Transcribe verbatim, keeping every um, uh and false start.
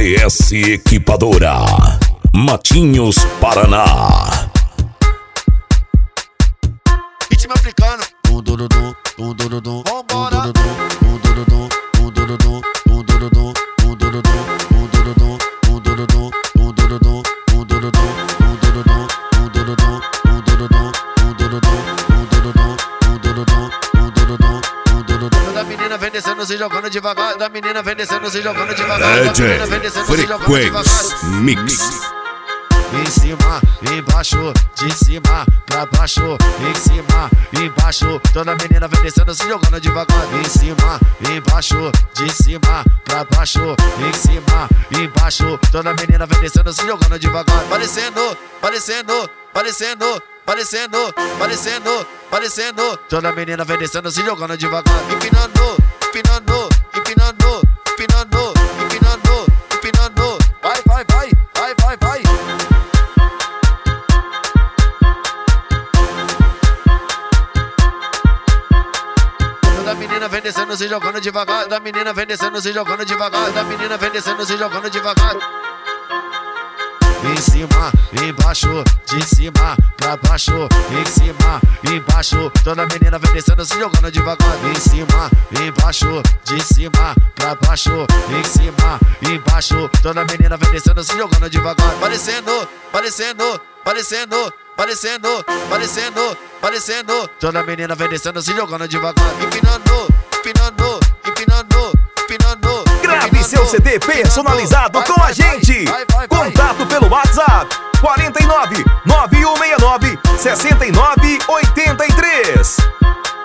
P S Equipadora, Matinhos, Paraná. Ritmo africano. Um durudum, um durudum, vambora. Um durudum, um durudum, um durudum, um durudum, um durudum, um durudum, um durudum, um durudum, um durudum, um durudum, um durudum, um durudum, um durudum, um durudum, um durudum, um durudum, um durudum. Da menina vem descendo, se jogando devagar. Da menina vem descendo, se jogando devagar. D J Frequency Mix. Em cima, embaixo, de cima pra baixo, em cima, embaixo. Toda menina vem descendo, se jogando devagar. Em cima, embaixo, de cima pra baixo, em cima, embaixo. Toda menina vem descendo, se jogando devagar. Parecendo, parecendo, parecendo, parecendo, parecendo, parecendo. Toda menina vem descendo, se jogando devagar. Empinando, empinando, empinando, empinando, empinando, empinando. Vai, vai, vai, vai, vai, vai. Da menina vem descendo, se jogando devagar. Da menina vem descendo, se jogando devagar. Da menina vem descendo, se jogando devagar. Em cima, embaixo, de cima pra baixo, em cima, embaixo. Toda menina vem descendo, se jogando devagar. Em cima, embaixo, de cima pra baixo, em cima, embaixo. Toda menina vem descendo, se jogando devagar. Parecendo, parecendo, parecendo, parecendo, parecendo, parecendo. Toda menina vem descendo, se jogando devagar. Empinando, empinando, empinando, empinando. Grave seu C D personalizado com a gente. Contato pelo WhatsApp quatro nove nove um seis nove, seis nove oito três.